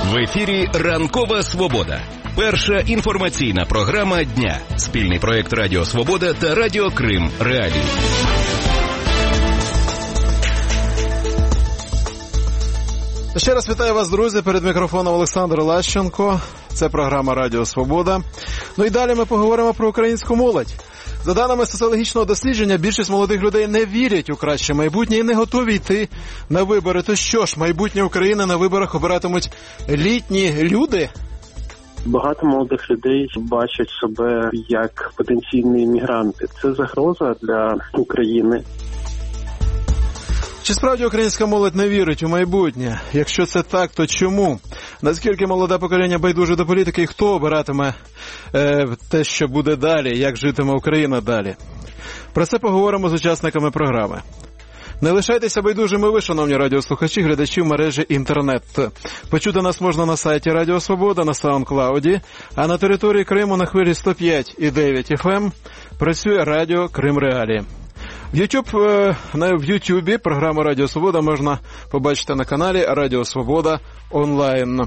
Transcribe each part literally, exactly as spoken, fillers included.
В ефірі «Ранкова Свобода». Перша інформаційна програма дня. Спільний проєкт Радіо Свобода та Радіо Крим Реалії. Ще раз вітаю вас, друзі. Перед мікрофоном Олександр Лащенко. Це програма Радіо Свобода. Ну і далі ми поговоримо про українську молодь. За даними соціологічного дослідження, більшість молодих людей не вірять у краще майбутнє і не готові йти на вибори. То що ж, майбутнє України на виборах обиратимуть літні люди? Багато молодих людей бачать себе як потенційні іммігранти. Це загроза для України. Чи справді українська молодь не вірить у майбутнє? Якщо це так, то чому? Наскільки молоде покоління байдуже до політики і хто обиратиме е, те, що буде далі, як житиме Україна далі? Про це поговоримо з учасниками програми. Не лишайтеся байдужими ви, шановні радіослухачі, глядачі в мережі інтернет. Почути нас можна на сайті Радіо Свобода, на SoundCloud, а на території Криму на хвилі сто п'ять і дев'ять еф ем працює Радіо Крим Реалії. В YouTube, в Ютубі програму Радіо Свобода можна побачити на каналі Радіо Свобода онлайн.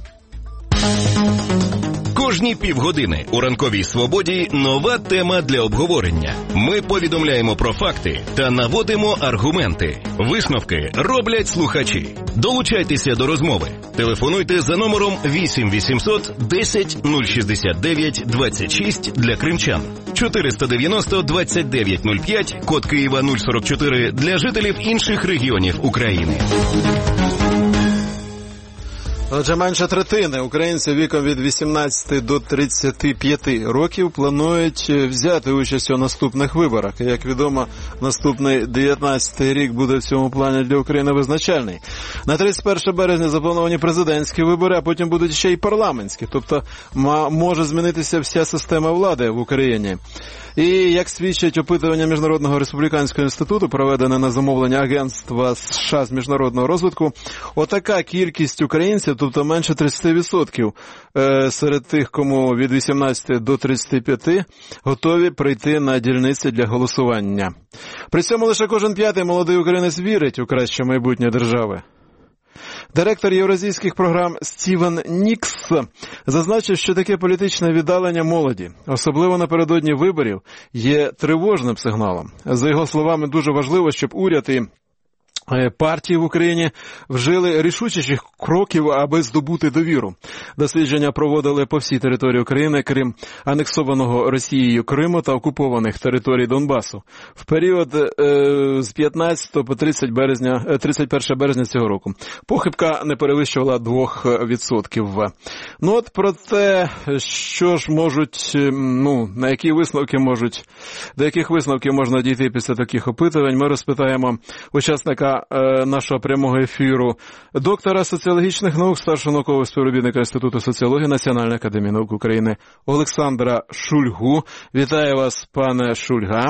Кожні півгодини у «Ранковій Свободі» нова тема для обговорення. Ми повідомляємо про факти та наводимо аргументи. Висновки роблять слухачі. Долучайтеся до розмови. Телефонуйте за номером вісім вісімсот десять нуль шістдесят дев'ять двадцять шість для кримчан, чотириста дев'яносто двадцять дев'ять нуль п'ять, код Києва нуль сорок чотири для жителів інших регіонів України. Отже, менше третини українців віком від вісімнадцяти до тридцяти п'яти років планують взяти участь у наступних виборах. І, як відомо, наступний дев'ятнадцятий рік буде в цьому плані для України визначальний. На тридцять перше березня заплановані президентські вибори, а потім будуть ще й парламентські. Тобто може змінитися вся система влади в Україні. І, як свідчать опитування Міжнародного республіканського інституту, проведене на замовлення Агентства США з міжнародного розвитку, отака кількість українців, тобто менше тридцять відсотків серед тих, кому від вісімнадцяти до тридцяти п'яти, готові прийти на дільниці для голосування. При цьому лише кожен п'ятий молодий українець вірить у краще майбутнє держави. Директор євразійських програм Стівен Нікс зазначив, що таке політичне віддалення молоді, особливо напередодні виборів, є тривожним сигналом. За його словами, дуже важливо, щоб уряд і партії в Україні вжили рішучих кроків, аби здобути довіру. Дослідження проводили по всій території України, крім анексованого Росією Криму та окупованих територій Донбасу, в період е, з п'ятнадцятого по тридцять березня, тридцять перше березня цього року. Похибка не перевищувала двох відсотків. Ну от про те, що ж можуть, ну, на які висновки можуть, до яких висновків можна дійти після таких опитувань, ми розпитаємо учасника нашого прямого ефіру, доктора соціологічних наук, старшого наукового співробітника Інституту соціології Національної академії наук України Олександра Шульгу. Вітаю вас, пане Шульга.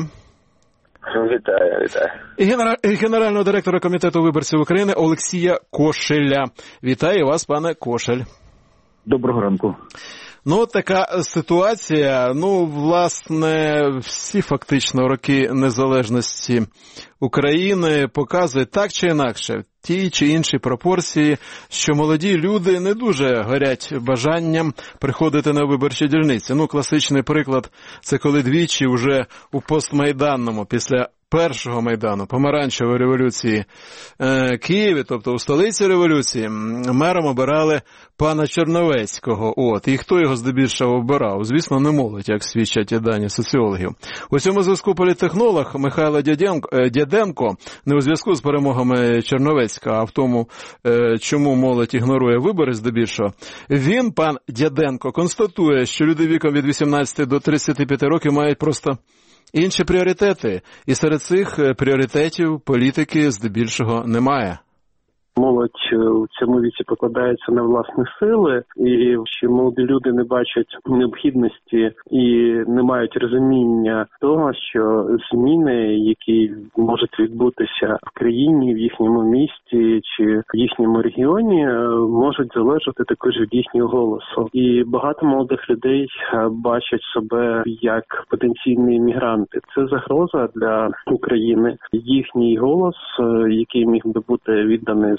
Вітаю, вітаю. І генера... генерального директора Комітету виборців України Олексія Кошеля. Вітаю вас, пане Кошель. Доброго ранку. Ну, така ситуація, ну, власне, всі фактично роки незалежності України показують так чи інакше, ті чи інші пропорції, що молоді люди не дуже горять бажанням приходити на виборчі дільниці. Ну, класичний приклад – це коли двічі вже у постмайданному, після першого Майдану, помаранчевої революції е, Києві, тобто у столиці революції, мером обирали пана Черновецького. От. І хто його здебільшого обирав? Звісно, не молодь, як свідчать і дані соціологів. У цьому зв'язку політтехнолог Михайло Дяденко, Дяденко не у зв'язку з перемогами Черновецького, а в тому, е, чому молодь ігнорує вибори здебільшого, він, пан Дяденко, констатує, що люди віком від вісімнадцяти до тридцяти п'яти років мають просто інші пріоритети, і серед цих пріоритетів політики здебільшого немає. Молодь у цьому віці покладається на власні сили, і що молоді люди не бачать необхідності і не мають розуміння того, що зміни, які можуть відбутися в країні, в їхньому місті чи в їхньому регіоні, можуть залежати також від їхнього голосу. І багато молодих людей бачать себе як потенційні іммігранти. Це загроза для України. Їхній голос, який міг би бути відданий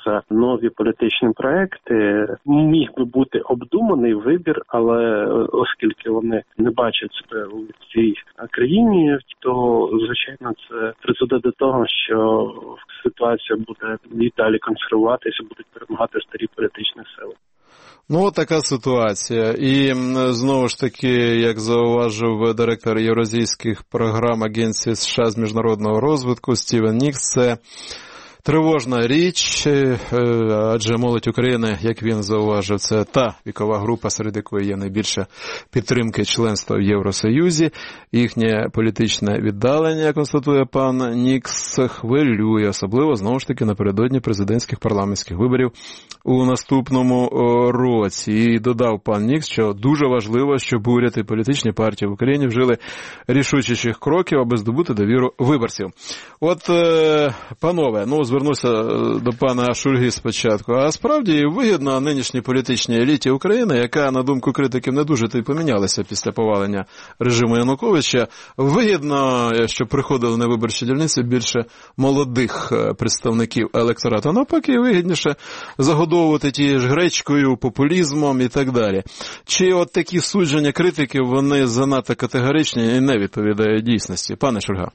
за нові політичні проекти. Міг би бути обдуманий вибір, але оскільки вони не бачать себе у цій країні, то, звичайно, це призведе до того, що ситуація буде і далі консервуватися, будуть перемагати старі політичні сили. Ну, така ситуація. І, знову ж таки, як зауважив директор Євразійських програм Агенції США з міжнародного розвитку Стівен Нікс, це тривожна річ, адже молодь України, як він зауважив, це та вікова група, серед якої є найбільша підтримки членства в Євросоюзі. Їхнє політичне віддалення, констатує пан Нікс, хвилює, особливо, знову ж таки, напередодні президентських парламентських виборів у наступному році. І додав пан Нікс, що дуже важливо, щоб уряд і політичні партії в Україні вжили рішучих кроків, аби здобути довіру виборців. От, панове, ну, звернуся до пана Шульги спочатку. А справді вигідно нинішній політичній еліті України, яка, на думку критиків, не дуже то й помінялася після повалення режиму Януковича, вигідно, щоб приходили на виборчі дільниці більше молодих представників електорату. Навпаки, вигідніше загодовувати тією ж гречкою, популізмом і так далі. Чи от такі судження критиків, вони занадто категоричні і не відповідають дійсності? Пане Шульга.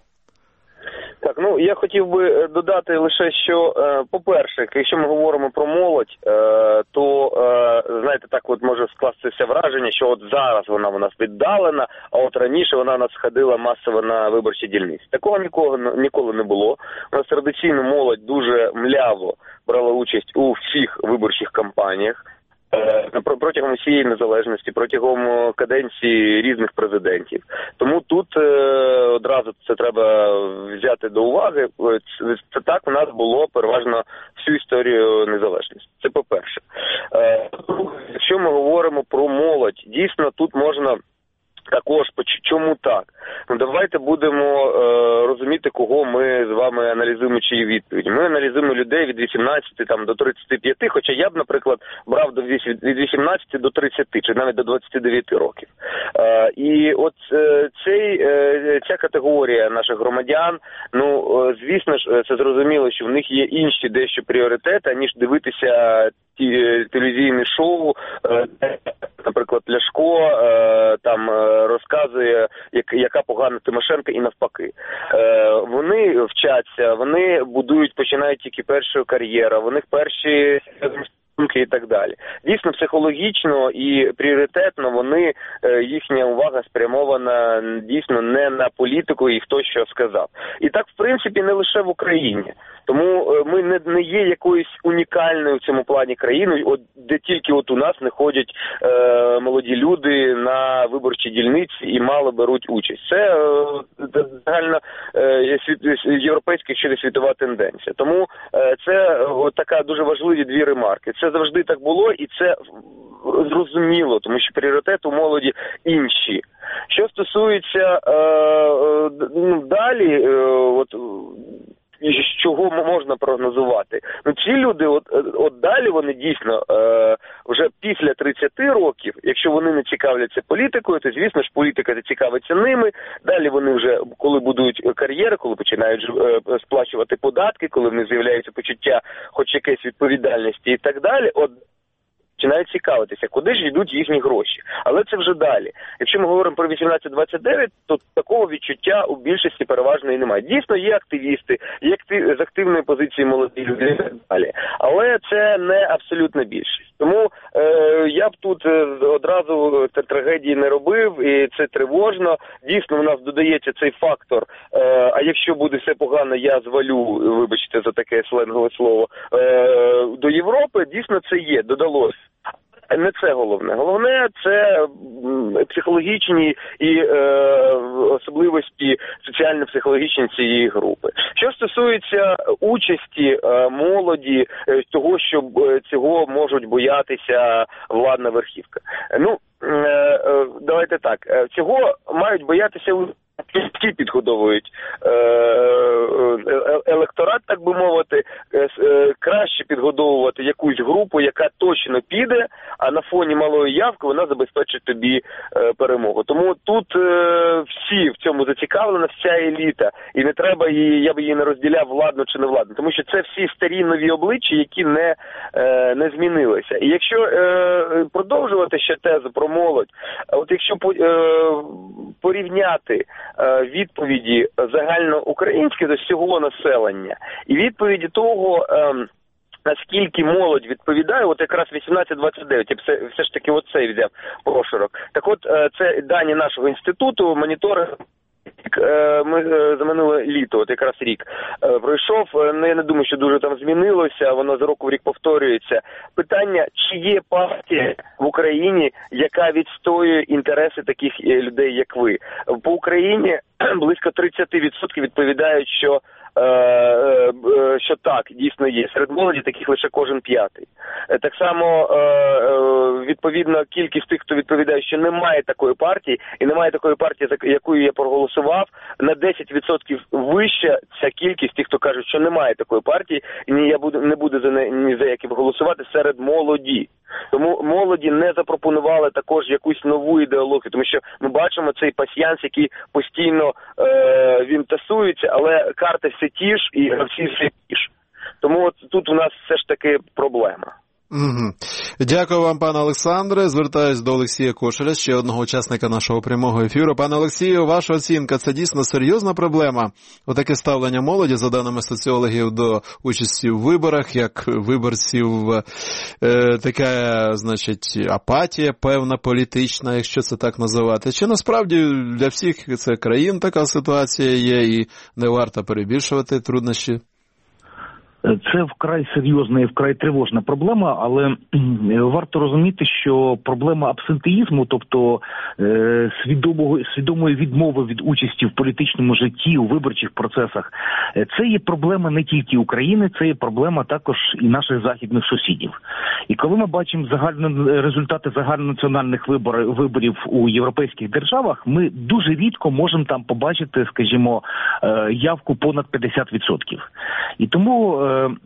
Так, ну, я хотів би додати лише, що, по-перше, якщо ми говоримо про молодь, то, знаєте, так от може скластися враження, що от зараз вона у нас віддалена, а от раніше вона у нас ходила масово на виборчі дільниці. Такого ніколи, ніколи не було. У нас традиційно молодь дуже мляво брала участь у всіх виборчих кампаніях. Протягом усієї незалежності, протягом каденції різних президентів. Тому тут е, одразу це треба взяти до уваги. Це так у нас було переважно всю історію незалежності. Це по-перше. Е, якщо ми говоримо про молодь, дійсно тут можна також, чому так? Ну, давайте будемо е, розуміти, кого ми з вами аналізуємо, чиї відповіді. Ми аналізуємо людей від вісімнадцяти там, до тридцяти п'яти, хоча я б, наприклад, брав до від вісімнадцяти до тридцяти, чи навіть до двадцяти дев'яти років. Е, і от е, цей, е, ця категорія наших громадян, ну, е, звісно ж, це зрозуміло, що в них є інші дещо пріоритети, ніж дивитися ті телевізійні шоу, е, наприклад, Ляшко е, там е, розказує, як, яка погана Тимошенко і навпаки. Е, вони вчаться, вони будують, починають тільки першу кар'єру, у них перші і так далі. Дійсно, психологічно і пріоритетно вони, їхня увага спрямована дійсно не на політику і хто що сказав. І так, в принципі, не лише в Україні. Тому ми не, не є якоюсь унікальною в цьому плані країною, от, де тільки от у нас не ходять е, молоді люди на виборчі дільниці і мало беруть участь. Це е, загально е, європейська чи світова тенденція. Тому е, це от така дуже важливі дві ремарки. Це завжди так було, і це зрозуміло, тому що пріоритети у молоді інші. Що стосується е, е, ну, далі, е, от, чого можна прогнозувати? Ну, ці люди, от, от далі вони дійсно е, вже після тридцяти років, якщо вони не цікавляться політикою, то, звісно ж, політика зацікавиться ними. Далі вони вже, коли будують кар'єри, коли починають е, сплачувати податки, коли в них з'являється почуття хоч якесь відповідальності і так далі, от починають цікавитися, куди ж йдуть їхні гроші. Але це вже далі. Якщо ми говоримо про вісімнадцять двадцять дев'ять, то такого відчуття у більшості переважно і немає. Дійсно, є активісти, є актив, з активної позиції молоді люди і так далі. Але це не абсолютна більшість. Тому е, я б тут одразу трагедії не робив, і це тривожно. Дійсно, у нас додається цей фактор, е, а якщо буде все погано, я звалю, вибачте за таке сленгове слово, е, до Європи, дійсно це є, додалося. Не це головне. Головне – це психологічні і е, особливості соціально-психологічні цієї групи. Що стосується участі е, молоді, е, того, що е, цього можуть боятися владна верхівка. Ну, е, е, давайте так. Цього мають боятися ті підгодовують е, електорат, так би мовити, е, краще підгодовувати якусь групу, яка точно піде, а на фоні малої явки вона забезпечить тобі е, перемогу. Тому тут е, всі в цьому зацікавлена, вся еліта, і не треба її, я б її не розділяв владно чи не владно, тому що це всі старі нові обличчя, які не, е, не змінилися. І якщо е, продовжувати ще тезу про молодь, от якщо по, е, порівняти відповіді загальноукраїнські до всього населення і відповіді того, наскільки молодь відповідає, от якраз вісімнадцять двадцять дев'ять, я все, все ж таки оцей взяв прошурок. Так от, це дані нашого інституту, моніторинг, ми за минуле літо, от якраз рік пройшов, я не думаю, що дуже там змінилося, воно з року в рік повторюється. Питання, чи є партія в Україні, яка відстоює інтереси таких людей, як ви? По Україні близько тридцять відсотків відповідають, що що так, дійсно є. Серед молоді таких лише кожен п'ятий. Так само, відповідно, кількість тих, хто відповідає, що немає такої партії, і немає такої партії, за якою я проголосував, на десять відсотків вища ця кількість тих, хто кажуть, що немає такої партії, і ні, я буду, не буду за не, ні за які голосувати серед молоді. Тому молоді не запропонували також якусь нову ідеологію, тому що ми бачимо цей пасьянс, який постійно е, він тасується, але карти все ті ж і гравці все ті ж. Тому от тут у нас все ж таки проблема. Угу. Дякую вам, пане Олександре. Звертаюсь до Олексія Кошеля, ще одного учасника нашого прямого ефіру. Пане Олексію, ваша оцінка, це дійсно серйозна проблема? Отаке ставлення молоді, за даними соціологів, до участі в виборах, як виборців, е, така, значить, апатія певна політична, якщо це так називати. Чи насправді для всіх це країн така ситуація є і не варто перебільшувати труднощі? Це вкрай серйозна і вкрай тривожна проблема, але варто розуміти, що проблема абсентеїзму, тобто е, свідомого, свідомої відмови від участі в політичному житті, у виборчих процесах, це є проблема не тільки України, це є проблема також і наших західних сусідів. І коли ми бачимо загально, результати загальнонаціональних виборів, виборів у європейських державах, ми дуже рідко можемо там побачити, скажімо, е, явку понад п'ятдесят відсотків. І тому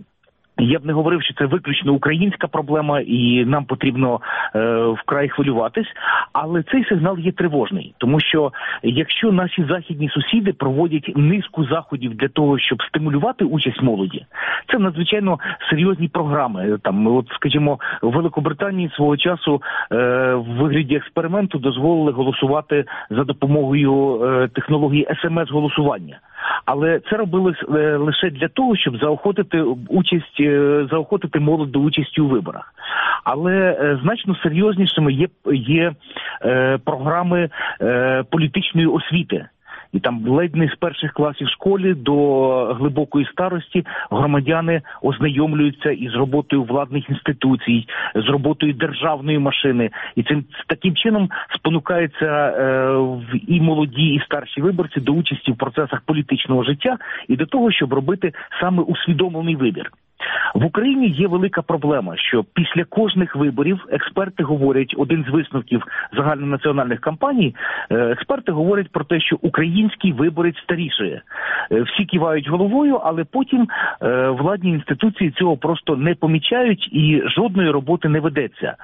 я б не говорив, що це виключно українська проблема і нам потрібно е, вкрай хвилюватись, але цей сигнал є тривожний, тому що якщо наші західні сусіди проводять низку заходів для того, щоб стимулювати участь молоді, це надзвичайно серйозні програми. Там, от, скажімо, в Великобританії свого часу е, в вигляді експерименту дозволили голосувати за допомогою е, технології ес ем ес-голосування. Але це робилось е, лише для того, щоб заохотити участь, е, заохотити молодь до участі у виборах. Але е, значно серйознішими є, є е, програми е, політичної освіти. І там ледь не з перших класів школи до глибокої старості громадяни ознайомлюються із роботою владних інституцій, з роботою державної машини. І цим таким чином спонукаються е, і молоді, і старші виборці до участі в процесах політичного життя і до того, щоб робити саме усвідомлений вибір. В Україні є велика проблема, що після кожних виборів експерти говорять, один з висновків загальнонаціональних кампаній, експерти говорять про те, що український виборець старішає. Всі кивають головою, але потім владні інституції цього просто не помічають і жодної роботи не ведеться.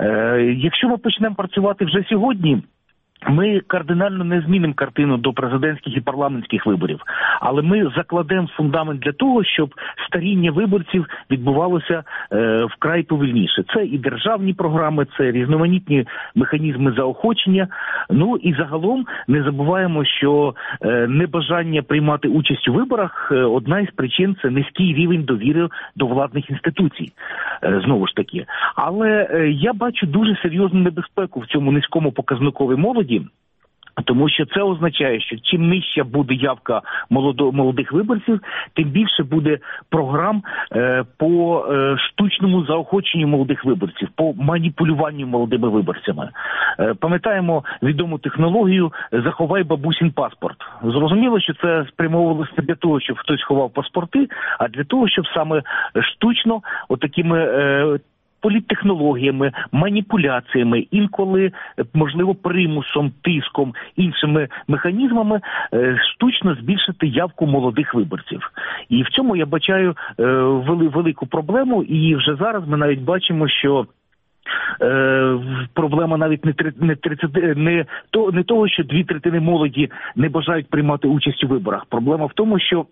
Якщо ми почнемо працювати вже сьогодні, ми кардинально не змінимо картину до президентських і парламентських виборів, але ми закладемо фундамент для того, щоб старіння виборців відбувалося е, вкрай повільніше. Це і державні програми, це різноманітні механізми заохочення. Ну і загалом не забуваємо, що е, небажання приймати участь у виборах е, одна із причин – це низький рівень довіри до владних інституцій. Е, знову ж таки. Але е, я бачу дуже серйозну небезпеку в цьому низькому показникові молоді, тому що це означає, що чим нижча буде явка молодо, молодих виборців, тим більше буде програм е, по е, штучному заохоченню молодих виборців, по маніпулюванню молодими виборцями. Е, пам'ятаємо відому технологію «заховай бабусін паспорт». Зрозуміло, що це спрямовувалося не для того, щоб хтось ховав паспорти, а для того, щоб саме штучно, отакими е, політтехнологіями, маніпуляціями, інколи, можливо, примусом, тиском, іншими механізмами штучно збільшити явку молодих виборців. І в цьому я бачаю велику проблему, і вже зараз ми навіть бачимо, що Е, проблема навіть не, не, не, то, не того, що дві третини молоді не бажають приймати участь у виборах. Проблема в тому, що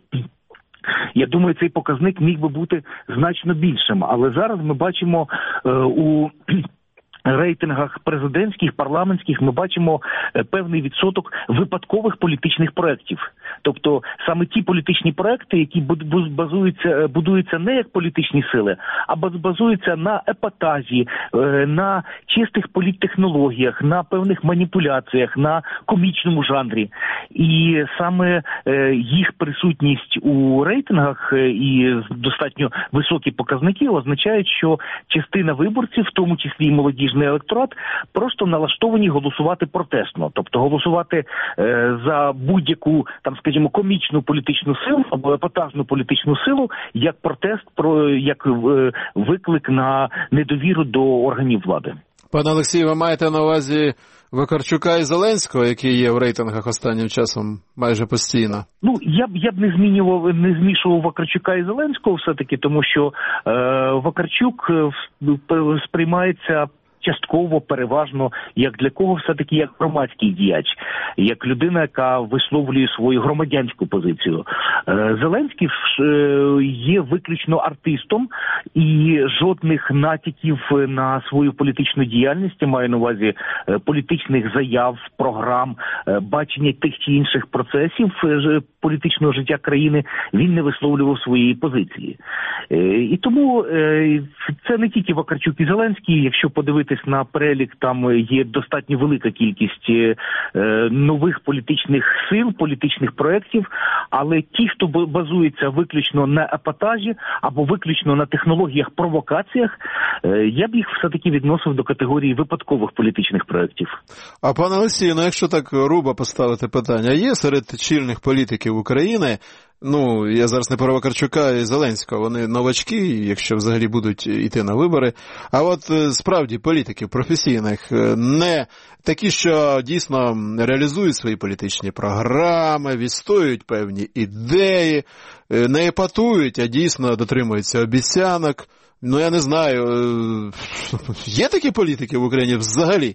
я думаю, цей показник міг би бути значно більшим. Але зараз ми бачимо е, у рейтингах президентських, парламентських, ми бачимо певний відсоток випадкових політичних проєктів. Тобто саме ті політичні проекти, які базуються, будуються не як політичні сили, а базуються на епатажі, на чистих політтехнологіях, на певних маніпуляціях, на комічному жанрі. І саме їх присутність у рейтингах і достатньо високі показники означають, що частина виборців, в тому числі і молодіжний електорат, просто налаштовані голосувати протестно. Тобто голосувати е, за будь-яку, там, скажімо, комічну політичну силу або епатажну політичну силу як протест, про як е, виклик на недовіру до органів влади. Пане Олексію, ви маєте на увазі Вакарчука і Зеленського, які є в рейтингах останнім часом майже постійно? Ну, я б я б не змінював, не змішував Вакарчука і Зеленського все-таки, тому що е, Вакарчук е, сприймається частково, переважно, як для кого все-таки як громадський діяч, як людина, яка висловлює свою громадянську позицію. Зеленський є виключно артистом, і жодних натяків на свою політичну діяльність, я маю на увазі політичних заяв, програм, бачення тих чи інших процесів політичного життя країни, він не висловлював своєї позиції. І тому це не тільки Вакарчук і Зеленський, якщо подивитись на перелік, там є достатньо велика кількість е, нових політичних сил, політичних проєктів, але ті, хто базується виключно на епатажі або виключно на технологіях, провокаціях, е, я б їх все-таки відносив до категорії випадкових політичних проєктів. А пане Олексію, ну якщо так грубо поставити питання, є серед чільних політиків України, ну, я зараз не про Вакарчука і Зеленського, вони новачки, якщо взагалі будуть йти на вибори, а от справді політиків професійних, не такі, що дійсно реалізують свої політичні програми, відстоюють певні ідеї, не епатують, а дійсно дотримуються обіцянок. Ну, я не знаю, є такі політики в Україні взагалі?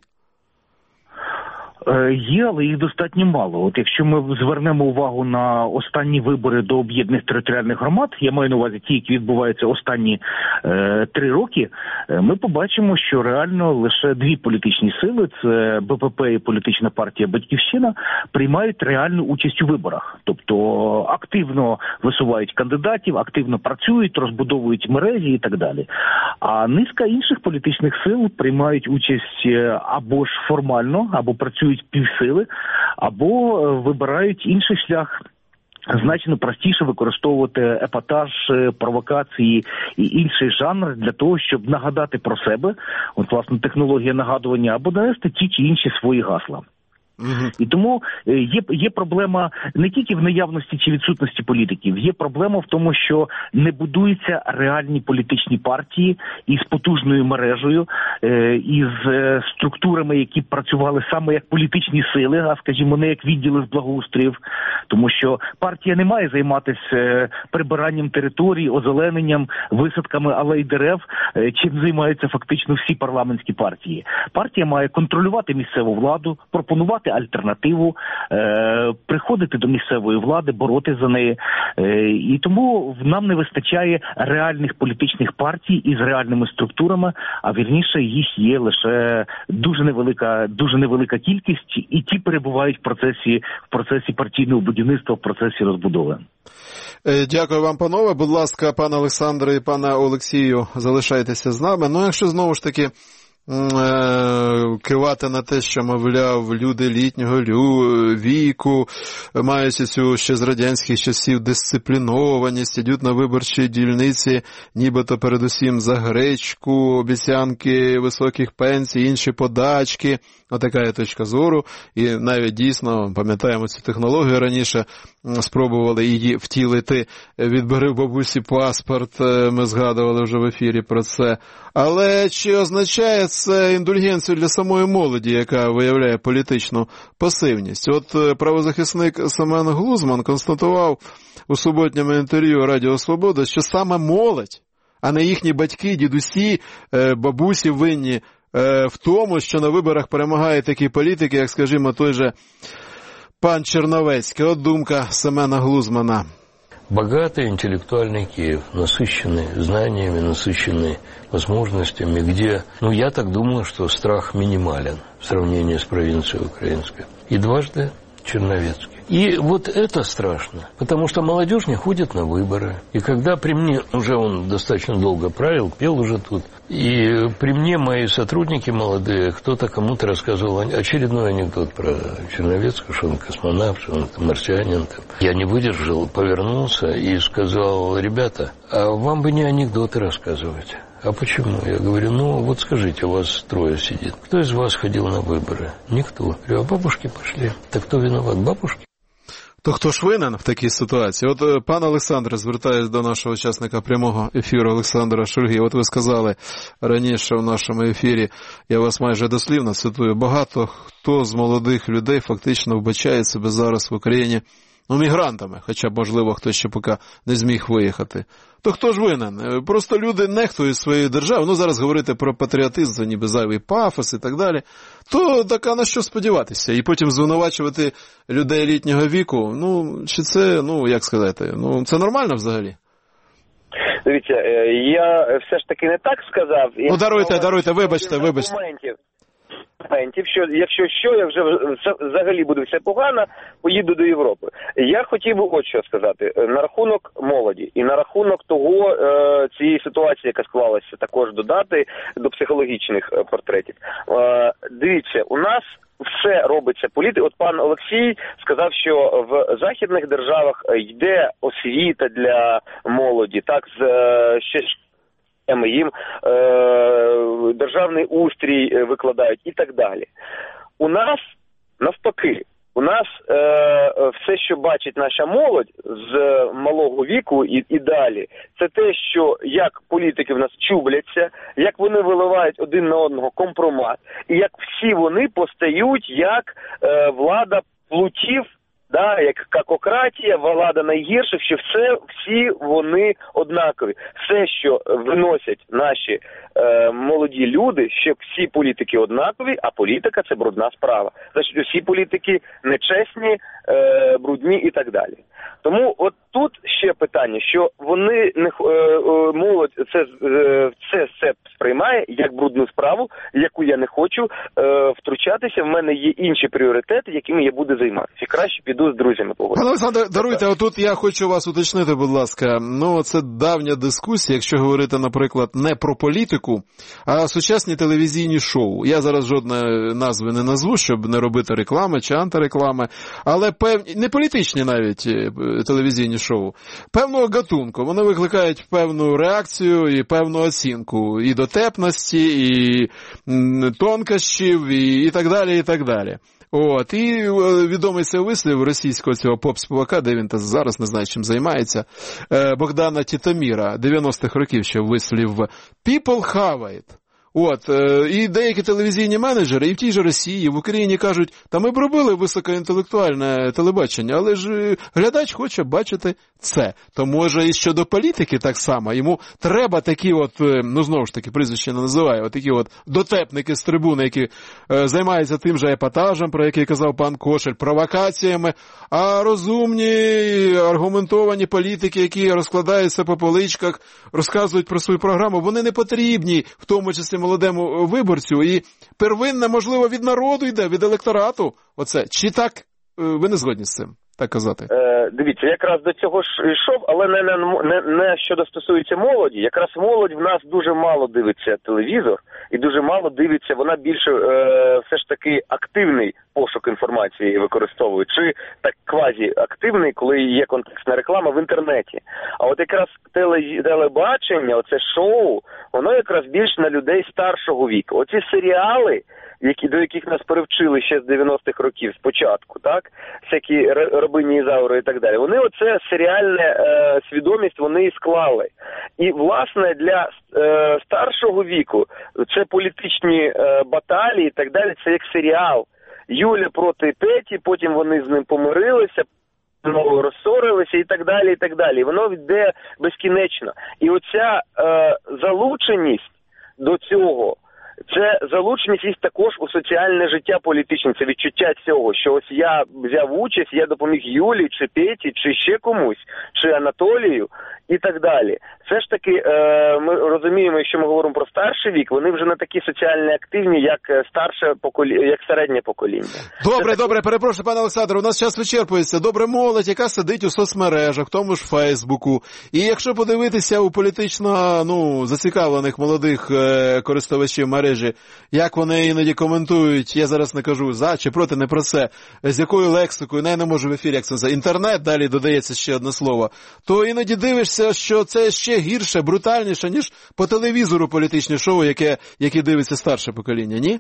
Є, але їх достатньо мало. От якщо ми звернемо увагу на останні вибори до об'єднаних територіальних громад, я маю на увазі ті, які відбуваються останні е, три роки, ми побачимо, що реально лише дві політичні сили, це Б П П і політична партія «Батьківщина», приймають реальну участь у виборах. Тобто активно висувають кандидатів, активно працюють, розбудовують мережі і так далі. А низка інших політичних сил приймають участь або ж формально, або працюють півсили, або вибирають інший шлях. Значно простіше використовувати епатаж, провокації і інший жанр для того, щоб нагадати про себе, от, власне, технологія нагадування, або навести ті чи інші свої гасла. Угу. І тому є, є проблема не тільки в наявності чи відсутності політиків, є проблема в тому, що не будуються реальні політичні партії із потужною мережею, е, із структурами, які працювали саме як політичні сили, а, скажімо, не як відділи з благоустроїв, тому що партія не має займатися прибиранням територій, озелененням, висадками алей дерев, е, чим займаються фактично всі парламентські партії. Партія має контролювати місцеву владу, пропонувати альтернативу, е, приходити до місцевої влади, боротися за неї. Е, і тому нам не вистачає реальних політичних партій із реальними структурами, а вірніше їх є лише дуже невелика, дуже невелика кількість, і ті перебувають в процесі, в процесі партійного будівництва, в процесі розбудови. Дякую вам, панове. Будь ласка, пане Олександре і пане Олексію, залишайтеся з нами. Ну, якщо знову ж таки кивати на те, що, мовляв, люди літнього віку, маючи цю ще з радянських часів дисциплінованість, йдуть на виборчі дільниці, нібито передусім за гречку, обіцянки високих пенсій, інші подачки. Отака є точка зору. І навіть дійсно, пам'ятаємо цю технологію раніше, спробували її втілити. Відбери в бабусі паспорт, ми згадували вже в ефірі про це. Але чи означає це індульгенцію для самої молоді, яка виявляє політичну пасивність? От правозахисник Семен Глузман констатував у суботньому інтерв'ю Радіо Свобода, що саме молодь, а не їхні батьки, дідусі, бабусі винні в тому, що на виборах перемагають такі політики, як, скажімо, той же пан Черновецький. От думка Семена Глузмана. Богатый интеллектуальный Киев, насыщенный знаниями, насыщенный возможностями, где, ну, я так думаю, что страх минимален в сравнении с провинцией украинской. И дважды Черновецкий. И вот это страшно, потому что молодежь не ходит на выборы. И когда при мне, уже он достаточно долго правил, пел уже тут, и при мне мои сотрудники молодые, кто-то кому-то рассказывал очередной анекдот про Черновецкого, что он космонавт, что он марсианин. Я не выдержал, повернулся и сказал: ребята, а вам бы не анекдоты рассказывать. А почему? Я говорю, ну вот скажите, у вас трое сидит. Кто из вас ходил на выборы? Никто. Я говорю, а бабушки пошли. Так кто виноват? Бабушки? То хто ж винен в такій ситуації? От, пан Олександр, звертаюсь до нашого учасника прямого ефіру Олександра Шульги. От ви сказали раніше в нашому ефірі, я вас майже дослівно цитую, багато хто з молодих людей фактично вбачає себе зараз в Україні ну, мігрантами, хоча б, можливо, хтось ще поки не зміг виїхати. То хто ж винен? Просто люди нехтують своєю державою. Ну, зараз говорити про патріотизм, це ніби зайвий пафос і так далі. То так, а на що сподіватися? І потім звинувачувати людей літнього віку, ну, чи це, ну, як сказати, ну, це нормально взагалі? Дивіться, я все ж таки не так сказав. Ну, даруйте, даруйте, вибачте, вибачте. Що, якщо що, я вже взагалі буде все погано, поїду до Європи. Я хотів би от що сказати на рахунок молоді і на рахунок того, е, цієї ситуації, яка склалася, також додати до психологічних портретів. Е, дивіться, у нас все робиться політика. От пан Олексій сказав, що в західних державах йде освіта для молоді, так, з ще їм е, державний устрій викладають і так далі. У нас навпаки, у нас е, все, що бачить наша молодь з малого віку і, і далі, це те, що як політики в нас чубляться, як вони виливають один на одного компромат, і як всі вони постають як е, влада плутів, да, як какократія, влада найгірших, що все, всі вони однакові. Все, що виносять наші е, молоді люди, що всі політики однакові, а політика – це брудна справа. Значить, усі політики нечесні, е, брудні і так далі. Тому от тут ще питання, що вони, не, е, молодь це, е, це все сприймає як брудну справу, яку я не хочу е, втручатися. В мене є інші пріоритети, якими я буду займатися. Краще піду з друзями поговорити. Пане Олександре, даруйте, отут я хочу вас уточнити, будь ласка. Ну, це давня дискусія, якщо говорити, наприклад, не про політику, а сучасні телевізійні шоу. Я зараз жодної назви не назву, щоб не робити реклами чи антиреклами, але певні, не політичні навіть телевізійні шоу, певного гатунку. Вони викликають певну реакцію і певну оцінку і дотепності, і тонкощів, і, і так далі, і так далі. От, і відомий цей вислів російського цього поп-співака, де він зараз, не знаю, чим займається, Богдана Тітоміра, дев'яностих років ще вислів «People have it». От, і деякі телевізійні менеджери і в тій же Росії, і в Україні кажуть, та ми б робили високоінтелектуальне телебачення, але ж глядач хоче бачити це. То може і щодо політики так само, йому треба такі от, ну знову ж таки, прізвище не називаю, от такі от дотепники з трибуни, які е, займаються тим же епатажем, про який казав пан Кошель, провокаціями, а розумні, аргументовані політики, які розкладаються по поличках, розказують про свою програму, вони не потрібні, в тому числі молодому виборцю, і первинне, можливо, від народу йде, від електорату. Оце. Чи так ви не згодні з цим, так казати? Е, дивіться, якраз до цього ж йшов, але не, не, не, не щодо стосується молоді. Якраз молодь в нас дуже мало дивиться телевізор, і дуже мало дивиться, вона більше е, все ж таки активний пошук інформації використовує, чи так квазі-активний, коли є контекстна реклама в інтернеті. А от якраз теле, телебачення, оце шоу, воно якраз більш на людей старшого віку. Оці серіали, які, до яких нас перевчили ще з дев'яностих років спочатку, так, всякі Рабині Ізаури і так далі, вони оце серіальне е, свідомість вони і склали. І, власне, для е, старшого віку це політичні е, баталії і так далі, це як серіал. Юля проти Петі, потім вони з ним помирилися, знову розсорилися і так далі, і так далі. Воно йде безкінечно. І оця е, залученість до цього, це залученість і також у соціальне життя політичне, це відчуття цього, що ось я взяв участь, я допоміг Юлі, чи Петі, чи ще комусь, чи Анатолію і так далі. Все ж таки, е, ми розуміємо, якщо ми говоримо про старший вік, вони вже не такі соціально активні, як старше покоління, як середнє покоління. Добре, це добре, перепрошую, пане Олександре, у нас час вичерпується. Добре, молодь, яка сидить у соцмережах, в тому ж Фейсбуку. І якщо подивитися у політично, ну, зацікавлених молодих е, користувачів мережі, як вони іноді коментують, я зараз не кажу за чи проти, не про це, з якою лексикою, не, не можу в ефірі, як це називає, інтернет, далі додається ще одне слово, то іноді дивишся, що це ще гірше, брутальніше, ніж по телевізору політичне шоу, яке, яке дивиться старше покоління, ні?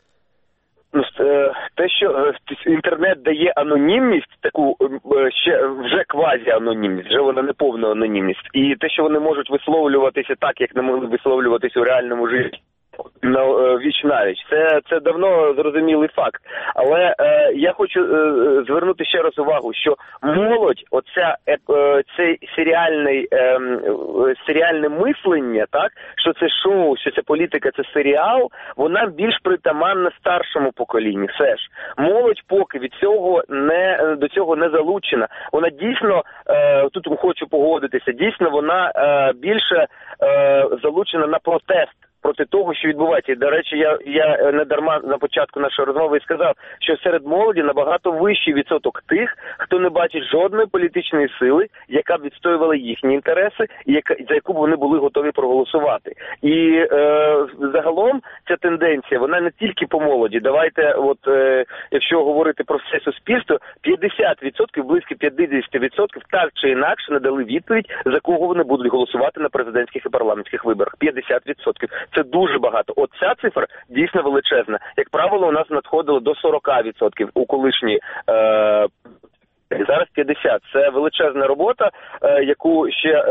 Те, що інтернет дає анонімність, таку ще вже квазі-анонімність, вже вона не повна анонімність, і те, що вони можуть висловлюватися так, як не могли висловлюватися у реальному житті, на віч навіч. Це, це давно зрозумілий факт. Але е, я хочу е, звернути ще раз увагу, що молодь, оця, е, цей серіальний, е, серіальне мислення, так, що це шоу, що це політика, це серіал, вона більш притаманна старшому поколінню. Все ж. Молодь поки від цього не, до цього не залучена. Вона дійсно, е, тут хочу погодитися, дійсно вона е, більше е, залучена на протест проти того, що відбувається. І, до речі, я, я не дарма на початку нашої розмови і сказав, що серед молоді набагато вищий відсоток тих, хто не бачить жодної політичної сили, яка б відстоювала їхні інтереси, і яка, за яку б вони були готові проголосувати. І е, загалом ця тенденція, вона не тільки по молоді. Давайте, от, е, якщо говорити про все суспільство, п'ятдесят відсотків, близько п'ятдесят відсотків так чи інакше надали відповідь, за кого вони будуть голосувати на президентських і парламентських виборах. п'ятдесят відсотків. Це дуже багато. От ця цифра дійсно величезна. Як правило, у нас надходило до сорок відсотків у колишній е- зараз п'ятдесят. Це величезна робота, е, яку ще е,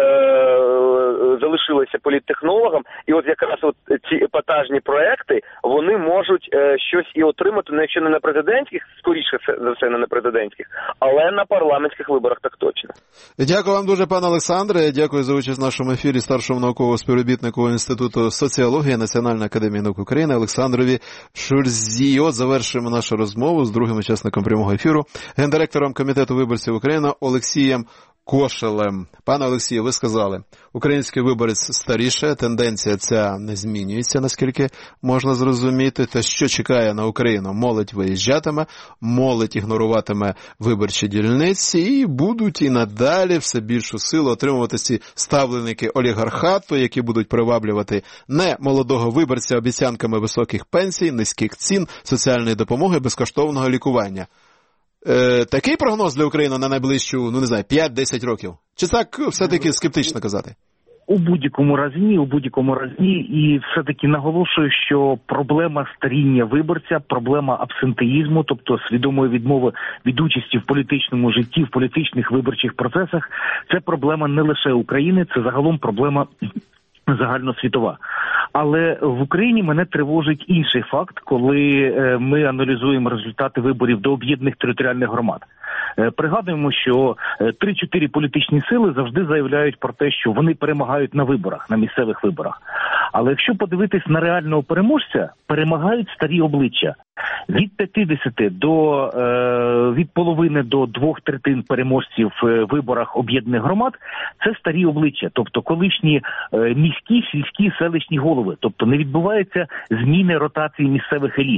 залишилася політтехнологам. І от якраз от ці епатажні проекти, вони можуть е, щось і отримати, ну, якщо не на президентських, скоріше за все не на президентських, але на парламентських виборах так точно. Дякую вам дуже, пане Олександре. Дякую за участь в нашому ефірі старшому науковому співробітнику Інституту соціології Національної академії наук України Олександрові Шульзі. От завершуємо нашу розмову з другим учасником прямого ефіру, гендиректором Комітету виборців України Олексієм Кошелем. Пане Олексію, ви сказали, український виборець старіше, тенденція ця не змінюється, наскільки можна зрозуміти. Те, що чекає на Україну, молодь виїжджатиме, молодь ігноруватиме виборчі дільниці і будуть і надалі все більшу силу отримувати ці ставленики олігархату, які будуть приваблювати не молодого виборця обіцянками високих пенсій, низьких цін, соціальної допомоги, безкоштовного лікування. Е, такий прогноз для України на найближчу, ну не знаю, п'ять-десять років? Чи так все-таки скептично казати? У будь-якому разі ні, у будь-якому разі ні. І все-таки наголошую, що проблема старіння виборця, проблема абсентеїзму, тобто свідомої відмови від участі в політичному житті, в політичних виборчих процесах, це проблема не лише України, це загалом проблема загальносвітова. Але в Україні мене тривожить інший факт, коли ми аналізуємо результати виборів до об'єднаних територіальних громад. Пригадуємо, що три-чотири політичні сили завжди заявляють про те, що вони перемагають на виборах, на місцевих виборах. Але якщо подивитись на реального переможця, перемагають старі обличчя. Від п'ятдесят до, від половини до двох третин переможців в виборах об'єднаних громад – це старі обличчя, тобто колишні міські, сільські, селищні голови. Тобто не відбуваються зміни ротації місцевих еліт.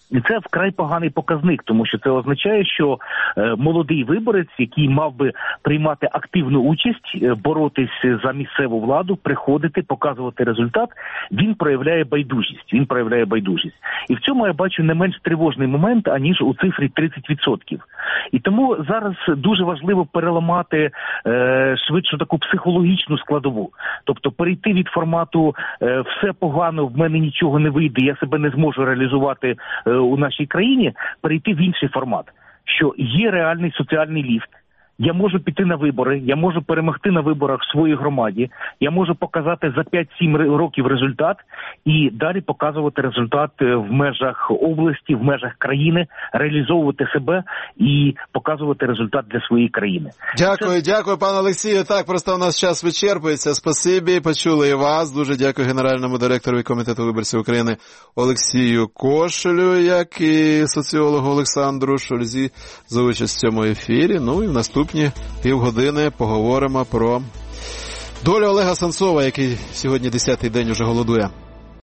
І це вкрай поганий показник, тому що це означає, що е, молодий виборець, який мав би приймати активну участь, е, боротись за місцеву владу, приходити, показувати результат, він проявляє байдужість. Він проявляє байдужість. І в цьому я бачу не менш тривожний момент, аніж у цифрі тридцять відсотків. І тому зараз дуже важливо переламати е, швидше таку психологічну складову. Тобто перейти від формату е, «все погано, в мене нічого не вийде, я себе не зможу реалізувати е, у нашій країні», перейти в інший формат, що є реальний соціальний ліфт. Я можу піти на вибори, я можу перемогти на виборах в своїй громаді, я можу показати за п'ять-сім років результат і далі показувати результат в межах області, в межах країни, реалізовувати себе і показувати результат для своєї країни. Дякую, Це... дякую, пане Олексію. Так, просто у нас час вичерпується. Спасибі, почули і вас. Дуже дякую генеральному директору Комітету виборців України Олексію Кошелю, як і соціологу Олександру Шульзі за участь в цьому ефірі. Ну і в наступному півгодини поговоримо про долю Олега Сенцова, який сьогодні десятий день уже голодує.